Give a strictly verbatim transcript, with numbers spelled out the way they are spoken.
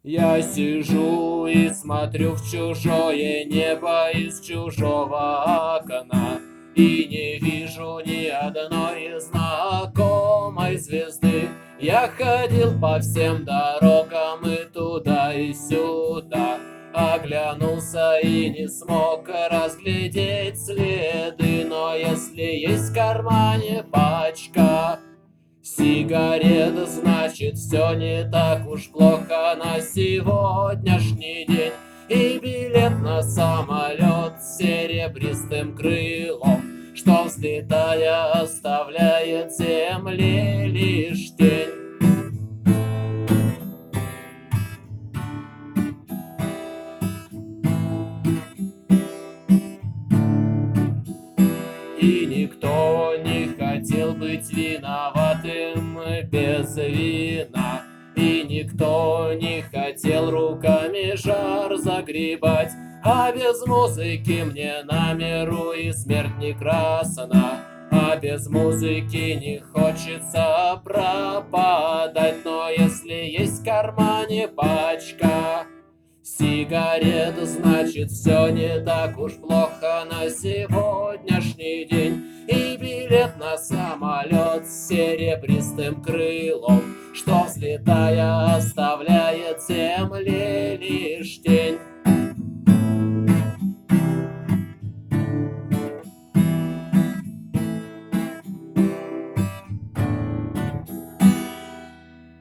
Я сижу и смотрю в чужое небо из чужого окна и не вижу ни одной знакомой звезды. Я ходил по всем дорогам и туда, и сюда, оглянулся и не смог разглядеть следы. Но если есть в кармане пачка сигарет, значит, все не так уж плохо на сегодняшний день. И билет на самолет с серебристым крылом, что, взлетая, оставляет земле лишь тень. И никто не хотел быть виноватым без вина, и никто не хотел руками жар загребать. А без музыки мне на миру и смерть не красна, а без музыки не хочется пропадать. Но если есть в кармане пачка сигарет, значит, все не так уж плохо на сегодняшний день. И билет на самолет с серебристым крылом, что, взлетая,